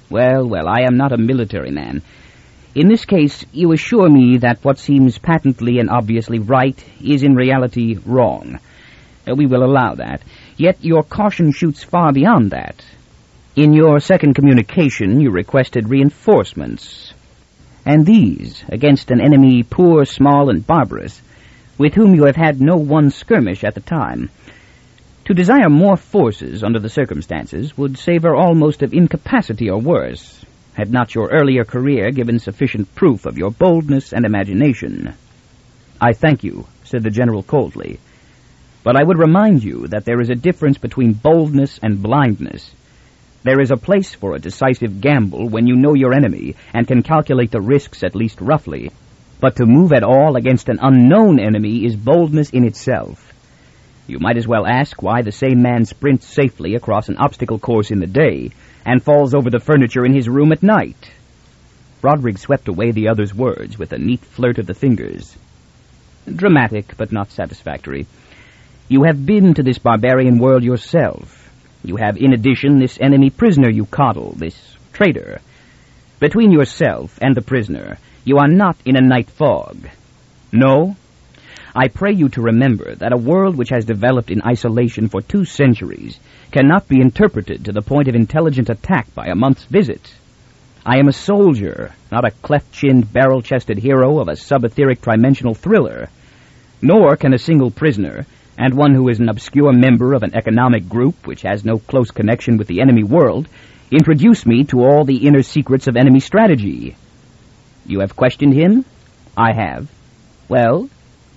Well, I am not a military man. In this case, you assure me that what seems patently and obviously right is in reality wrong. We will allow that. Yet your caution shoots far beyond that. In your second communication, you requested reinforcements. And these, against an enemy poor, small, and barbarous, with whom you have had no one skirmish at the time. To desire more forces under the circumstances would savor almost of incapacity or worse, had not your earlier career given sufficient proof of your boldness and imagination. I thank you, said the general coldly, but I would remind you that there is a difference between boldness and blindness. There is a place for a decisive gamble when you know your enemy and can calculate the risks at least roughly, but to move at all against an unknown enemy is boldness in itself. You might as well ask why the same man sprints safely across an obstacle course in the day and falls over the furniture in his room at night. Broderick swept away the other's words with a neat flirt of the fingers. Dramatic, but not satisfactory. You have been to this barbarian world yourself. You have, in addition, this enemy prisoner you coddle, this traitor. Between yourself and the prisoner, you are not in a night fog. No? I pray you to remember that a world which has developed in isolation for 2 centuries cannot be interpreted to the point of intelligent attack by a month's visit. I am a soldier, not a cleft-chinned, barrel-chested hero of a sub-etheric trimensional thriller. Nor can a single prisoner, and one who is an obscure member of an economic group which has no close connection with the enemy world, introduce me to all the inner secrets of enemy strategy. You have questioned him? I have. Well,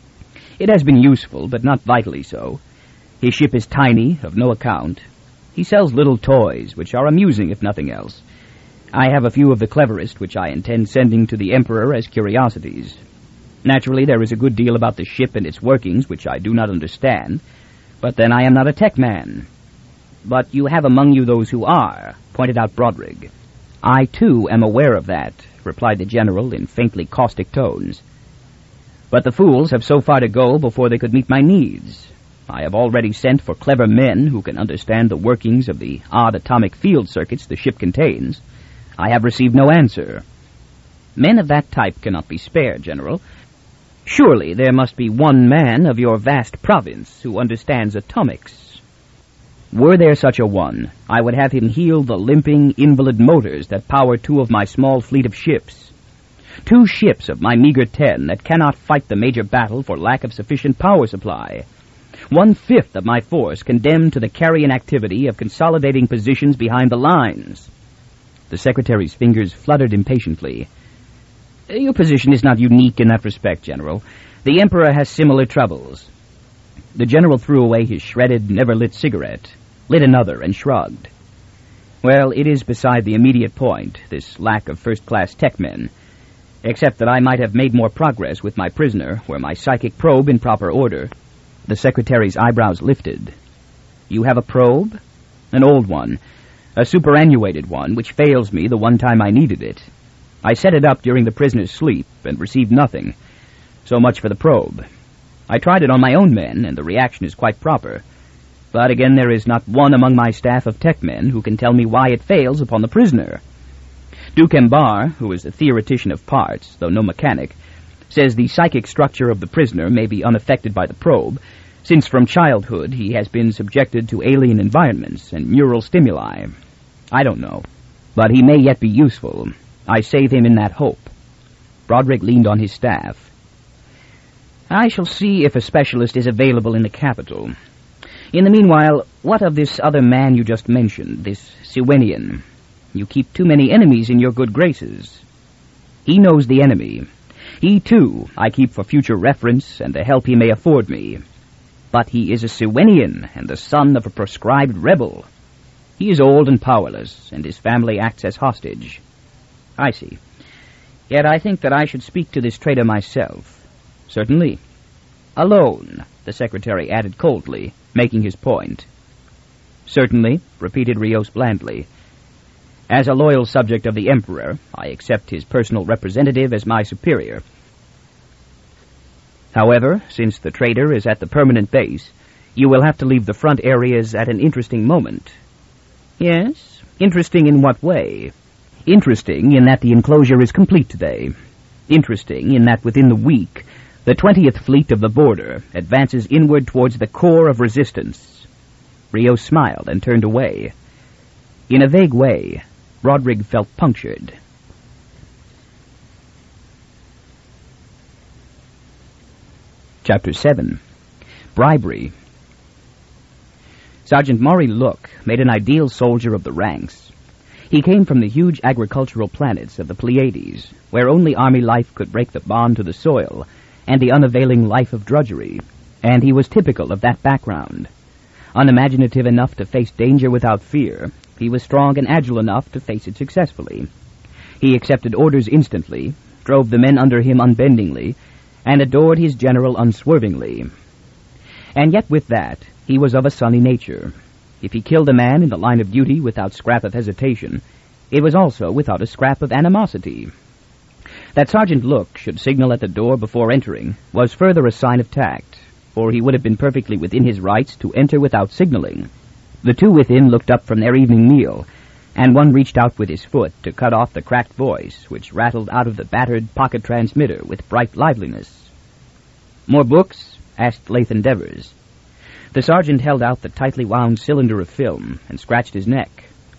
it has been useful, but not vitally so. His ship is tiny, of no account. He sells little toys, which are amusing if nothing else. I have a few of the cleverest, which I intend sending to the Emperor as curiosities. Naturally, there is a good deal about the ship and its workings which I do not understand, but then I am not a tech man. But you have among you those who are, pointed out Broderick. I, too, am aware of that, replied the general in faintly caustic tones. But the fools have so far to go before they could meet my needs. I have already sent for clever men who can understand the workings of the odd atomic field circuits the ship contains. I have received no answer. Men of that type cannot be spared, General. Surely there must be one man of your vast province who understands atomics. Were there such a one, I would have him heal the limping, invalid motors that power 2 of my small fleet of ships. 2 ships of my meager 10 that cannot fight the major battle for lack of sufficient power supply. 1/5 of my force condemned to the carrion activity of consolidating positions behind the lines. The secretary's fingers fluttered impatiently. Your position is not unique in that respect, General. The Emperor has similar troubles. The general threw away his shredded, never-lit cigarette, lit another, and shrugged. Well, it is beside the immediate point, this lack of first-class tech men, except that I might have made more progress with my prisoner were my psychic probe in proper order. The secretary's eyebrows lifted. You have a probe? An old one, a superannuated one, which fails me the one time I needed it. I set it up during the prisoner's sleep and received nothing. So much for the probe. I tried it on my own men, and the reaction is quite proper. But again, there is not one among my staff of tech men who can tell me why it fails upon the prisoner. Duke Embar, who is a theoretician of parts, though no mechanic, says the psychic structure of the prisoner may be unaffected by the probe, since from childhood he has been subjected to alien environments and neural stimuli. I don't know, but he may yet be useful. I save him in that hope. Broderick leaned on his staff. I shall see if a specialist is available in the capital. In the meanwhile, what of this other man you just mentioned, this Siwenian? You keep too many enemies in your good graces. He knows the enemy. He, too, I keep for future reference and the help he may afford me. But he is a Siwenian and the son of a proscribed rebel. He is old and powerless, and his family acts as hostage. I see. Yet I think that I should speak to this traitor myself. Certainly. Alone, the secretary added coldly, making his point. Certainly, repeated Rios blandly. As a loyal subject of the Emperor, I accept his personal representative as my superior. However, since the traitor is at the permanent base, you will have to leave the front areas at an interesting moment. Yes? Interesting in what way? Interesting in that the enclosure is complete today. Interesting in that within the week, the 20th Fleet of the Border advances inward towards the core of resistance. Rios smiled and turned away. In a vague way, Roderick felt punctured. Chapter 7. Bribery. Sergeant Maury Look made an ideal soldier of the ranks. He came from the huge agricultural planets of the Pleiades, where only army life could break the bond to the soil and the unavailing life of drudgery, and he was typical of that background. Unimaginative enough to face danger without fear, he was strong and agile enough to face it successfully. He accepted orders instantly, drove the men under him unbendingly, and adored his general unswervingly. And yet with that, he was of a sunny nature. If he killed a man in the line of duty without scrap of hesitation, it was also without a scrap of animosity. That Sergeant Look should signal at the door before entering was further a sign of tact, for he would have been perfectly within his rights to enter without signaling. The two within looked up from their evening meal, and one reached out with his foot to cut off the cracked voice which rattled out of the battered pocket transmitter with bright liveliness. "More books?" asked Lathan Devers. The sergeant held out the tightly wound cylinder of film and scratched his neck.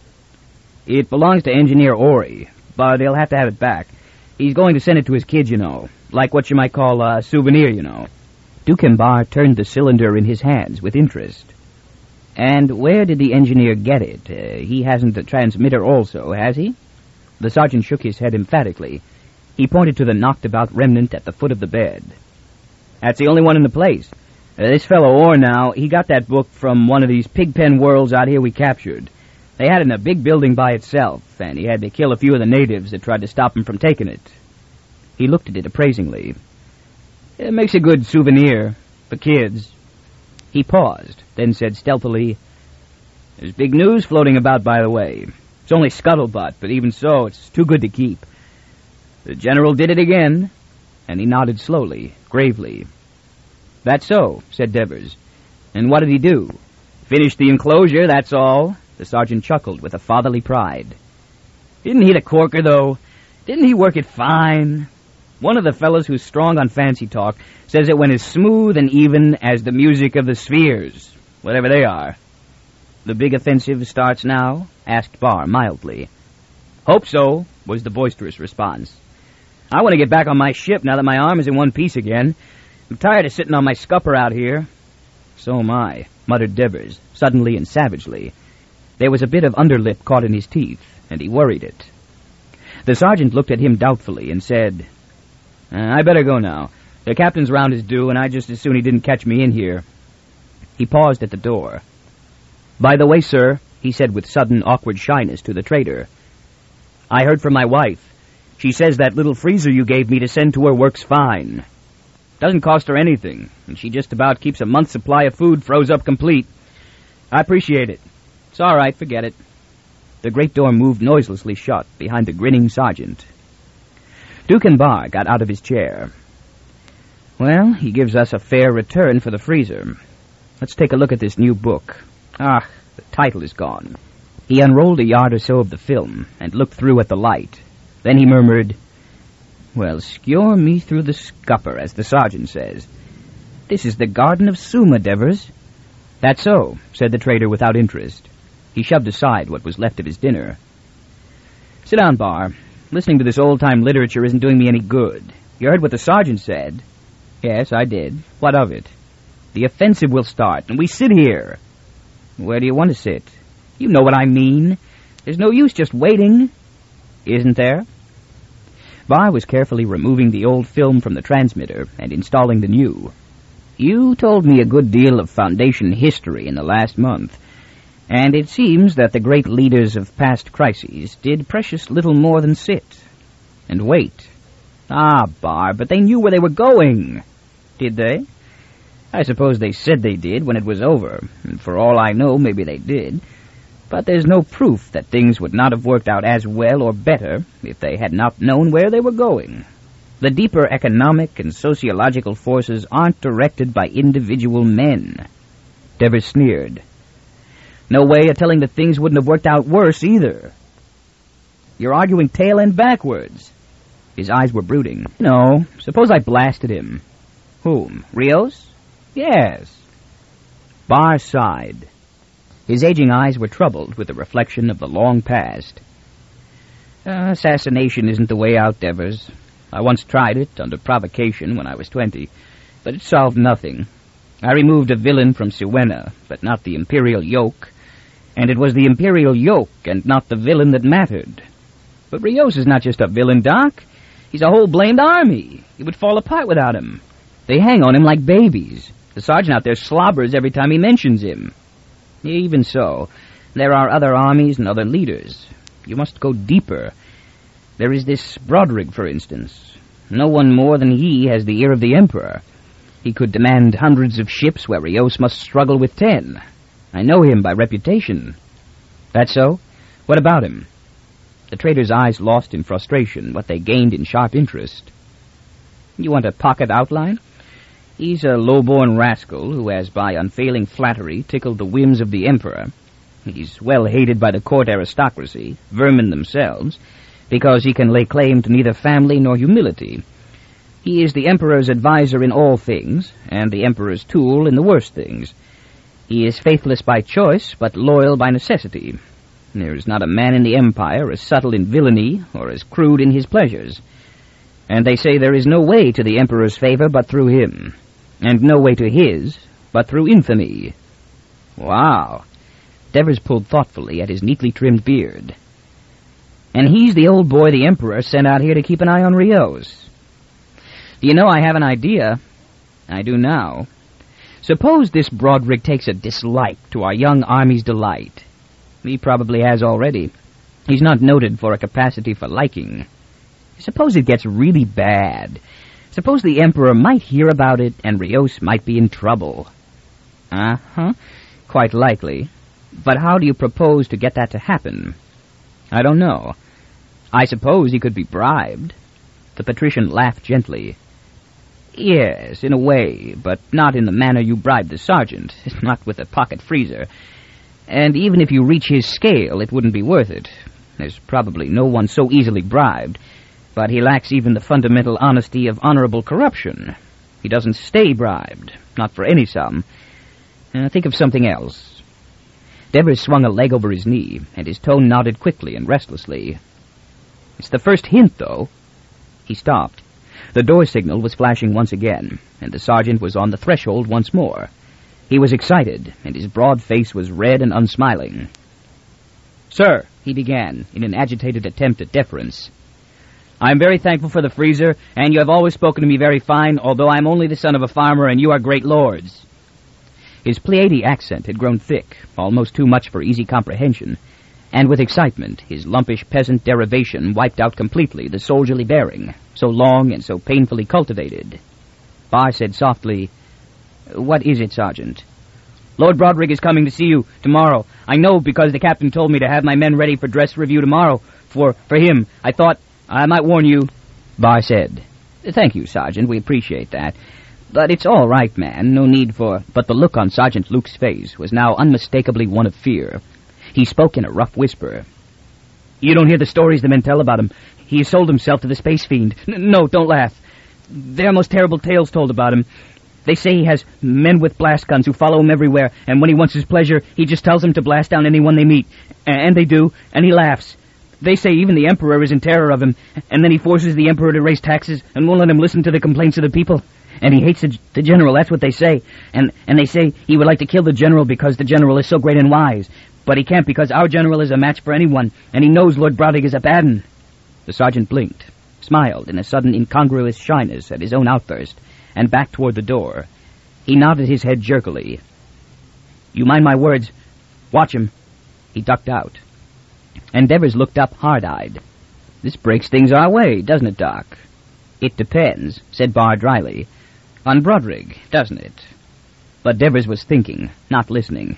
"It belongs to Engineer Ori, but he'll have to have it back. He's going to send it to his kids, you know, like what you might call a souvenir, you know." Dukembar turned the cylinder in his hands with interest. "And where did the engineer get it? He hasn't a transmitter also, has he?" The sergeant shook his head emphatically. He pointed to the knocked-about remnant at the foot of the bed. "That's the only one in the place. This fellow Orr now, he got that book from one of these pigpen worlds out here we captured. They had it in a big building by itself, and he had to kill a few of the natives that tried to stop him from taking it." He looked at it appraisingly. "It makes a good souvenir for kids." He paused, then said stealthily, "There's big news floating about, by the way. It's only scuttlebutt, but even so, it's too good to keep. The general did it again," and he nodded slowly, gravely. "That's so," said Devers. "And what did he do?" "Finished the enclosure, that's all." The sergeant chuckled with a fatherly pride. "Didn't he the corker, though? Didn't he work it fine? One of the fellows who's strong on fancy talk says it went as smooth and even as the music of the spheres, whatever they are." "The big offensive starts now?" asked Barr mildly. "Hope so," was the boisterous response. "I want to get back on my ship now that my arm is in one piece again. I'm tired of sitting on my scupper out here." "So am I," muttered Devers, suddenly and savagely. There was a bit of underlip caught in his teeth, and he worried it. The sergeant looked at him doubtfully and said, "I better go now. The captain's round is due, and I'd just as soon he didn't catch me in here." He paused at the door. "By the way, sir," he said with sudden awkward shyness to the trader, "I heard from my wife. She says that little freezer you gave me to send to her works fine. Doesn't cost her anything, and she just about keeps a month's supply of food froze up complete. I appreciate it. It's all right, forget it." The great door moved noiselessly shut behind the grinning sergeant. Dukembar got out of his chair. "Well, he gives us a fair return for the freezer. Let's take a look at this new book. Ah, the title is gone." He unrolled a yard or so of the film and looked through at the light. Then he murmured, "Well, skewer me through the scupper, as the sergeant says. This is the Garden of Suma, Devers." "That's so," said the trader without interest. He shoved aside what was left of his dinner. "Sit down, Barr. Listening to this old-time literature isn't doing me any good. You heard what the sergeant said?" "Yes, I did. What of it?" "The offensive will start, and we sit here." "Where do you want to sit?" "You know what I mean. There's no use just waiting." "Isn't there?" Barr was carefully removing the old film from the transmitter and installing the new. "You told me a good deal of Foundation history in the last month, and it seems that the great leaders of past crises did precious little more than sit and wait." "Ah, Barr, but they knew where they were going." "Did they?" "I suppose they said they did when it was over, and for all I know, maybe they did. But there's no proof that things would not have worked out as well or better if they had not known where they were going. The deeper economic and sociological forces aren't directed by individual men." Devers sneered. "No way of telling that things wouldn't have worked out worse, either." You're arguing tail end backwards. His eyes were brooding. No, suppose I blasted him. Whom? Rios? Yes. Barr sighed. His aging eyes were troubled with the reflection of the long past. Assassination isn't the way out, Devers. I once tried it under provocation when I was 20, but it solved nothing. I removed a villain from Siwenna, but not the Imperial yoke, and it was the Imperial yoke and not the villain that mattered. But Rios is not just a villain, Doc. He's a whole blamed army. He would fall apart without him. They hang on him like babies. The sergeant out there slobbers every time he mentions him. Even so, there are other armies and other leaders. You must go deeper. There is this Broderick, for instance. No one more than he has the ear of the Emperor. He could demand hundreds of ships where Rios must struggle with 10. I know him by reputation. That so? What about him? The trader's eyes lost in frustration what they gained in sharp interest. You want a pocket outline? He's a low-born rascal who has by unfailing flattery tickled the whims of the Emperor. He's well hated by the court aristocracy, vermin themselves, because he can lay claim to neither family nor humility. He is the Emperor's advisor in all things, and the Emperor's tool in the worst things. He is faithless by choice, but loyal by necessity. There is not a man in the Empire as subtle in villainy or as crude in his pleasures. And they say there is no way to the Emperor's favor but through him, and no way to his but through infamy. Wow. Devers pulled thoughtfully at his neatly trimmed beard. And he's the old boy the Emperor sent out here to keep an eye on Rios. Do you know, I have an idea. I do now. Suppose this Broderick takes a dislike to our young army's delight. He probably has already. He's not noted for a capacity for liking. Suppose it gets really bad. Suppose the Emperor might hear about it and Rios might be in trouble. Uh-huh. Quite likely. But how do you propose to get that to happen? I don't know. I suppose he could be bribed. The patrician laughed gently. Yes, in a way, but not in the manner you bribed the sergeant, not with a pocket freezer. And even if you reach his scale, it wouldn't be worth it. There's probably no one so easily bribed, but he lacks even the fundamental honesty of honorable corruption. He doesn't stay bribed, not for any sum. Think of something else. Devers swung a leg over his knee, and his tone nodded quickly and restlessly. It's the first hint, though. He stopped. The door signal was flashing once again, and the sergeant was on the threshold once more. He was excited, and his broad face was red and unsmiling. Sir, he began, in an agitated attempt at deference, I am very thankful for the freezer, and you have always spoken to me very fine, although I am only the son of a farmer and you are great lords. His Pleiade accent had grown thick, almost too much for easy comprehension, and with excitement his lumpish peasant derivation wiped out completely the soldierly bearing, so long and so painfully cultivated. Barr said softly, What is it, Sergeant? Lord Broderick is coming to see you tomorrow. I know because the captain told me to have my men ready for dress review tomorrow. For him, I thought I might warn you. Barr said, Thank you, Sergeant, we appreciate that. But it's all right, man, no need for... But the look on Sergeant Luke's face was now unmistakably one of fear. He spoke in a rough whisper. You don't hear the stories the men tell about him. He has sold himself to the space fiend. No, don't laugh. There are most terrible tales told about him. They say he has men with blast guns who follow him everywhere, and when he wants his pleasure, he just tells them to blast down anyone they meet. And they do, and he laughs. They say even the Emperor is in terror of him, and then he forces the Emperor to raise taxes and won't let him listen to the complaints of the people. And he hates the general, that's what they say. And they say he would like to kill the general because the general is so great and wise. But he can't because our general is a match for anyone, and he knows Lord Broderick is a bad un. The sergeant blinked, smiled in a sudden incongruous shyness at his own outburst, and backed toward the door. He nodded his head jerkily. You mind my words. Watch him. He ducked out. And Devers looked up hard-eyed. This breaks things our way, doesn't it, Doc? It depends, said Barr dryly. On Broderick, doesn't it? But Devers was thinking, not listening.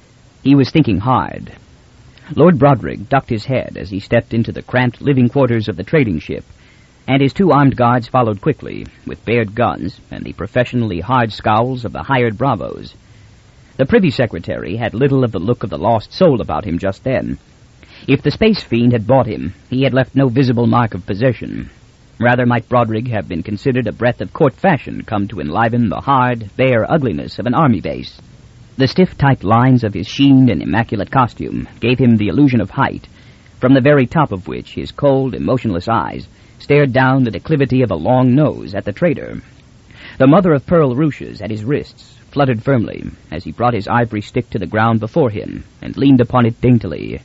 He was thinking hard. Lord Broderick ducked his head as he stepped into the cramped living quarters of the trading ship, and his 2 armed guards followed quickly, with bared guns and the professionally hard scowls of the hired bravos. The Privy Secretary had little of the look of the lost soul about him just then. If the space fiend had bought him, he had left no visible mark of possession. Rather might Broderick have been considered a breath of court fashion come to enliven the hard, bare ugliness of an army base. The stiff, tight lines of his sheened and immaculate costume gave him the illusion of height, from the very top of which his cold, emotionless eyes stared down the declivity of a long nose at the traitor. The mother-of-pearl ruches at his wrists fluttered firmly as he brought his ivory stick to the ground before him and leaned upon it daintily.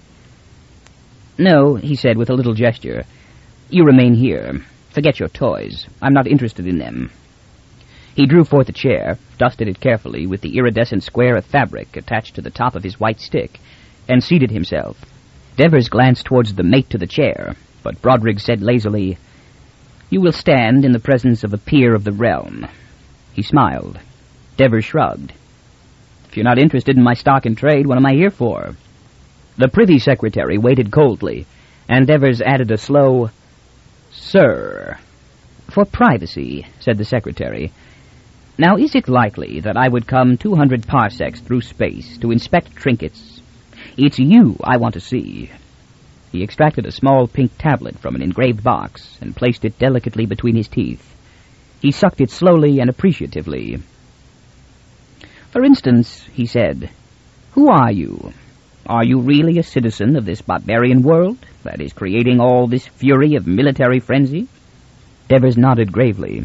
"No," he said with a little gesture. "You remain here. Forget your toys. I'm not interested in them." He drew forth a chair, dusted it carefully with the iridescent square of fabric attached to the top of his white stick, and seated himself. Devers glanced towards the mate to the chair, but Broderick said lazily, "You will stand in the presence of a peer of the realm." He smiled. Devers shrugged. "If you're not interested in my stock and trade, what am I here for?" The Privy Secretary waited coldly, and Devers added a slow, "Sir." "For privacy," said the Secretary. "Now, is it likely that I would come 200 parsecs through space to inspect trinkets? It's you I want to see." He extracted a small pink tablet from an engraved box and placed it delicately between his teeth. He sucked it slowly and appreciatively. "For instance," he said, "who are you? Are you really a citizen of this barbarian world that is creating all this fury of military frenzy?" Devers nodded gravely.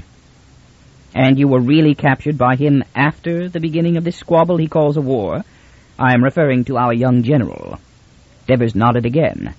"And you were really captured by him after the beginning of this squabble he calls a war? I am referring to our young general." Devers nodded again.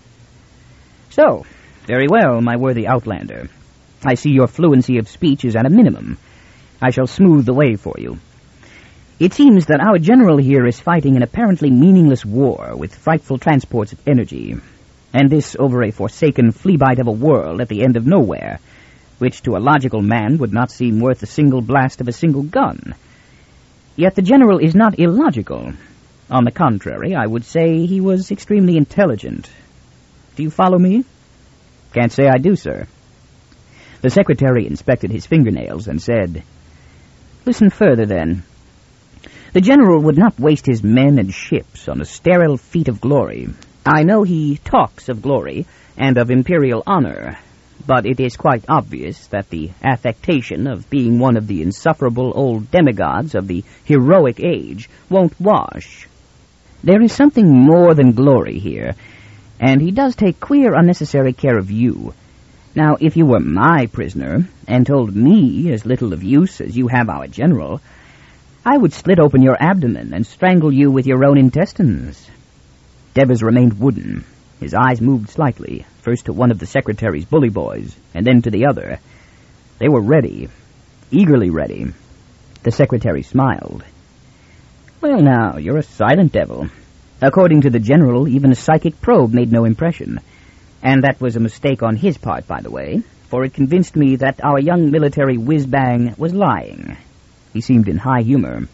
"So, very well, my worthy outlander. I see your fluency of speech is at a minimum. I shall smooth the way for you. It seems that our general here is fighting an apparently meaningless war with frightful transports of energy, and this over a forsaken flea-bite of a world at the end of nowhere, which to a logical man would not seem worth a single blast of a single gun. Yet the general is not illogical. On the contrary, I would say he was extremely intelligent. Do you follow me?" "Can't say I do, sir." The Secretary inspected his fingernails and said, "Listen further, then. The general would not waste his men and ships on a sterile feat of glory. I know he talks of glory and of imperial honor, but it is quite obvious that the affectation of being one of the insufferable old demigods of the heroic age won't wash. There is something more than glory here, and he does take queer unnecessary care of you. Now, if you were my prisoner, and told me as little of use as you have our general, I would slit open your abdomen and strangle you with your own intestines." Devers remained wooden. His eyes moved slightly, first to one of the Secretary's bully boys, and then to the other. They were ready, eagerly ready. The Secretary smiled. "Well now, you're a silent devil. According to the general, even a psychic probe made no impression. And that was a mistake on his part, by the way, for it convinced me that our young military whiz-bang was lying." He seemed in high humor.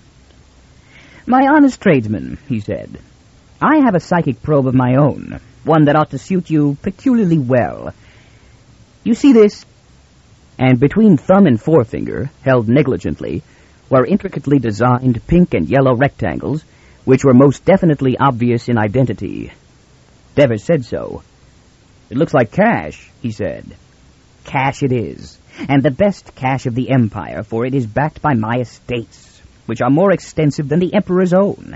"My honest tradesman," he said, "I have a psychic probe of my own, one that ought to suit you peculiarly well. You see this?" And between thumb and forefinger, held negligently, were intricately designed pink and yellow rectangles, which were most definitely obvious in identity. Devers said so. "It looks like cash," he said. "Cash it is, and the best cash of the Empire, for it is backed by my estates, which are more extensive than the Emperor's own.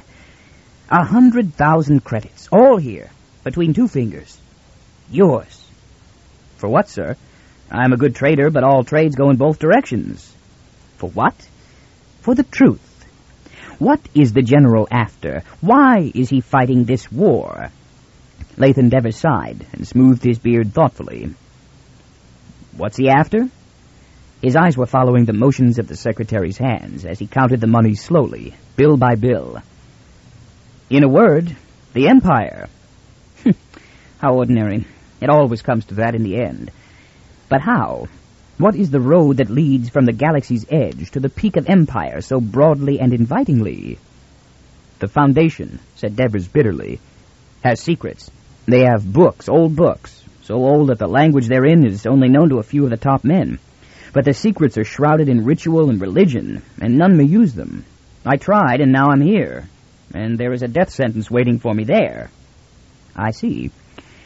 100,000 credits, all here, between two fingers. Yours." "For what, sir? I'm a good trader, but all trades go in both directions." "For what?" "For the truth. What is the general after? Why is he fighting this war?" Lathan Devers sighed and smoothed his beard thoughtfully. "What's he after?" His eyes were following the motions of the Secretary's hands as he counted the money slowly, bill by bill. "In a word, the Empire." "How ordinary. It always comes to that in the end. But how? What is the road that leads from the galaxy's edge to the peak of Empire so broadly and invitingly?" "The Foundation," said Devers bitterly, "has secrets. They have books, old books, so old that the language therein is only known to a few of the top men. But the secrets are shrouded in ritual and religion, and none may use them. I tried, and now I'm here, and there is a death sentence waiting for me there." "I see.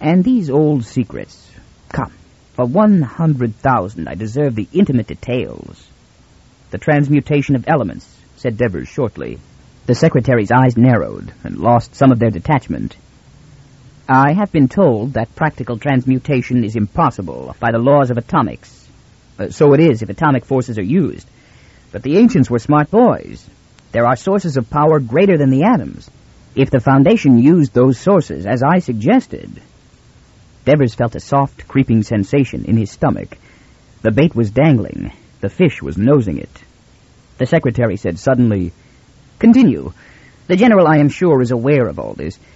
And these old secrets. Come, for 100,000 I deserve the intimate details. The transmutation of elements, said Devers shortly. The secretary's eyes narrowed and lost some of their detachment. I have been told that practical transmutation is impossible by the laws of atomics. So it is if atomic forces are used. But the ancients were smart boys. There are sources of power greater than the atoms. If the Foundation used those sources, as I suggested... Devers felt a soft, creeping sensation in his stomach. The bait was dangling. The fish was nosing it. The secretary said suddenly, "Continue. The general, I am sure, is aware of all this.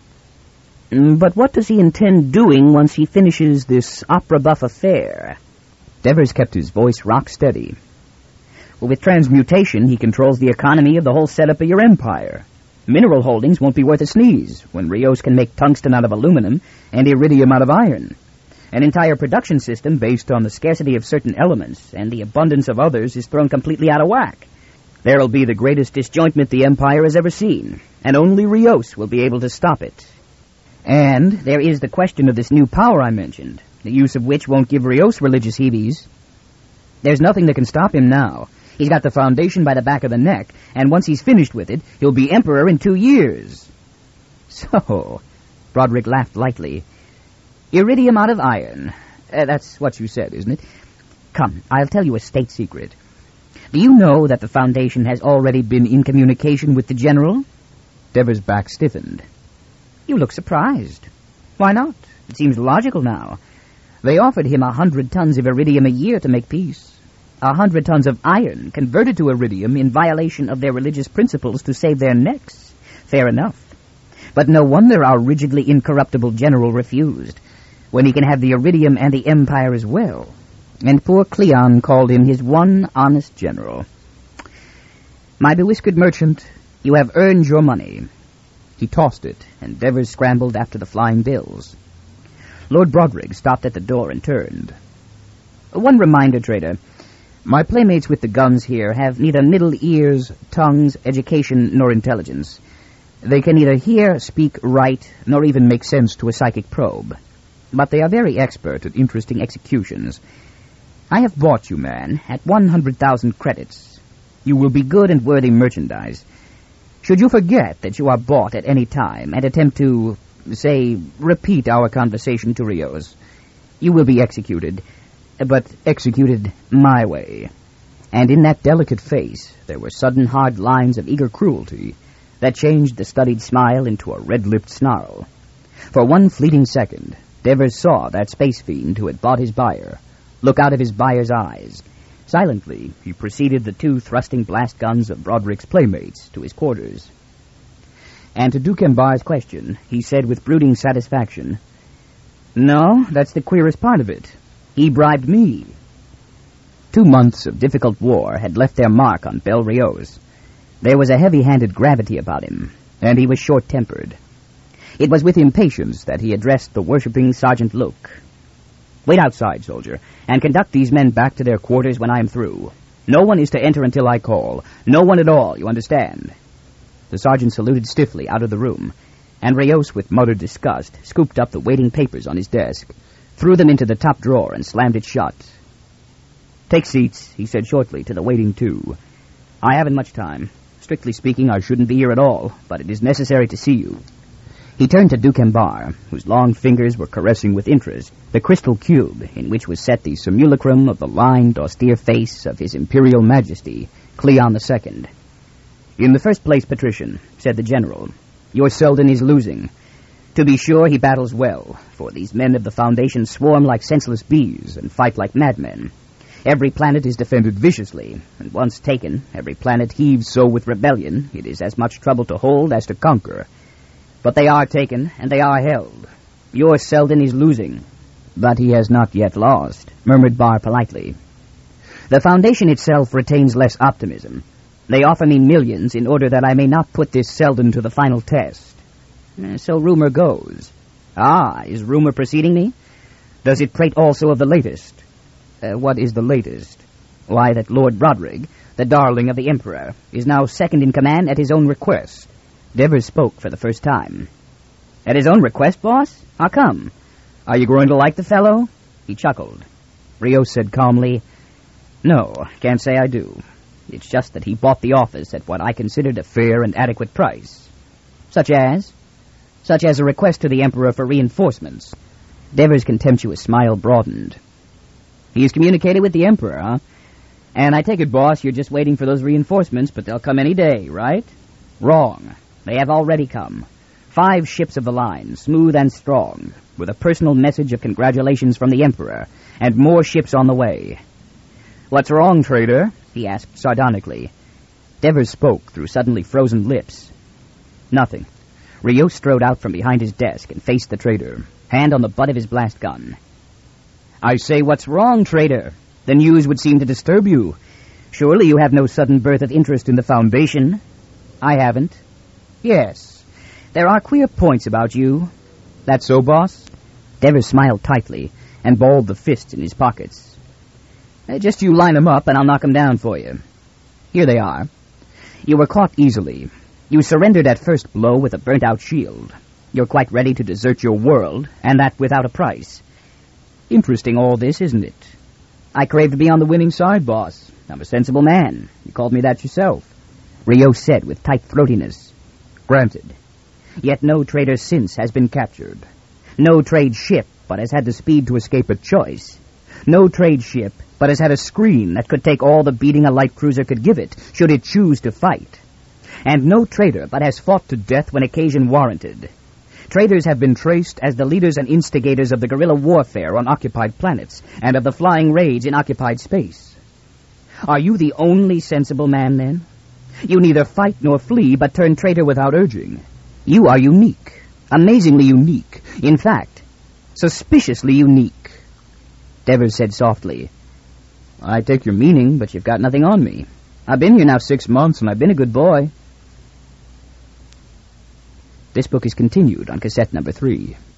But what does he intend doing once he finishes this opera buff affair?" Devers kept his voice rock steady. "Well, with transmutation, he controls the economy of the whole setup of your empire. Mineral holdings won't be worth a sneeze when Rios can make tungsten out of aluminum and iridium out of iron. An entire production system based on the scarcity of certain elements and the abundance of others is thrown completely out of whack. There'll be the greatest disjointment the empire has ever seen, and only Rios will be able to stop it. And there is the question of this new power I mentioned, the use of which won't give Rios religious heebies. There's nothing that can stop him now. He's got the Foundation by the back of the neck, and once he's finished with it, he'll be emperor in 2 years. So, Broderick laughed lightly. Iridium out of iron. That's what you said, isn't it? Come, I'll tell you a state secret. Do you know that the Foundation has already been in communication with the general? Devers' back stiffened. You look surprised. Why not? It seems logical now. They offered him 100 tons of iridium a year to make peace. 100 tons of iron converted to iridium in violation of their religious principles to save their necks. Fair enough. But no wonder our rigidly incorruptible general refused, when he can have the iridium and the empire as well. And poor Cleon called him his one honest general. My bewhiskered merchant, you have earned your money. He tossed it, and Devers scrambled after the flying bills. Lord Broderick stopped at the door and turned. One reminder, trader. My playmates with the guns here have neither middle ears, tongues, education, nor intelligence. They can neither hear, speak, write, nor even make sense to a psychic probe. But they are very expert at interesting executions. I have bought you, man, at 100,000 credits. You will be good and worthy merchandise. Should you forget that you are bought at any time and attempt to, say, repeat our conversation to Rios, you will be executed, but executed my way. And in that delicate face there were sudden hard lines of eager cruelty that changed the studied smile into a red-lipped snarl. For one fleeting second, Devers saw that space fiend who had bought his buyer look out of his buyer's eyes. Silently, he preceded the 2 thrusting blast guns of Broderick's playmates to his quarters. And to Dukembar's question, he said with brooding satisfaction, "No, that's the queerest part of it. He bribed me." 2 months of difficult war had left their mark on Bel Rios. There was a heavy-handed gravity about him, and he was short-tempered. It was with impatience that he addressed the worshipping Sergeant Luke. "Wait outside, soldier, and conduct these men back to their quarters when I am through. No one is to enter until I call. No one at all, you understand?" The sergeant saluted stiffly out of the room, and Rios, with muttered disgust, scooped up the waiting papers on his desk, threw them into the top drawer, and slammed it shut. "Take seats," he said shortly to the waiting 2. "I haven't much time. Strictly speaking, I shouldn't be here at all, but it is necessary to see you." He turned to Dukembar, whose long fingers were caressing with interest the crystal cube in which was set the simulacrum of the lined, austere face of His Imperial Majesty, Cleon II. "In the first place, patrician," said the general, "your Selden is losing. To be sure, he battles well, for these men of the Foundation swarm like senseless bees and fight like madmen. Every planet is defended viciously, and once taken, every planet heaves so with rebellion it is as much trouble to hold as to conquer. But they are taken, and they are held. Your Selden is losing." "But he has not yet lost," murmured Barr politely. "The Foundation itself retains less optimism. They offer me millions in order that I may not put this Selden to the final test. So rumor goes." "Ah, is rumor preceding me? Does it prate also of the latest?" "What is the latest?" "Why, that Lord Broderick, the darling of the Emperor, is now second in command at his own request." Devers spoke for the first time. At his own request, boss? How come? Are you growing to like the fellow? He chuckled. Rios said calmly, No, can't say I do. It's just that he bought the office at what I considered a fair and adequate price. Such as? Such as a request to the Emperor for reinforcements. Devers' contemptuous smile broadened. He's communicated with the Emperor, huh? And I take it, boss, you're just waiting for those reinforcements, but they'll come any day, right? Wrong. They have already come. 5 ships of the line, smooth and strong, with a personal message of congratulations from the Emperor, and more ships on the way. What's wrong, trader? He asked sardonically. Devers spoke through suddenly frozen lips. Nothing. Rios strode out from behind his desk and faced the trader, hand on the butt of his blast gun. I say, what's wrong, trader? The news would seem to disturb you. Surely you have no sudden birth of interest in the Foundation? I haven't. Yes. There are queer points about you. That so, boss? Devers smiled tightly and balled the fists in his pockets. Just you line 'em up and I'll knock 'em down for you. Here they are. You were caught easily. You surrendered at first blow with a burnt-out shield. You're quite ready to desert your world, and that without a price. Interesting all this, isn't it? I crave to be on the winning side, boss. I'm a sensible man. You called me that yourself. Rios said with tight throatiness. Granted. Yet no trader since has been captured. No trade ship but has had the speed to escape a choice. No trade ship but has had a screen that could take all the beating a light cruiser could give it, should it choose to fight. And no trader but has fought to death when occasion warranted. Traders have been traced as the leaders and instigators of the guerrilla warfare on occupied planets, and of the flying raids in occupied space. Are you the only sensible man, then? You neither fight nor flee, but turn traitor without urging. You are unique, amazingly unique. In fact, suspiciously unique. Devers said softly, I take your meaning, but you've got nothing on me. I've been here now 6 months, and I've been a good boy. This book is continued on cassette number 3.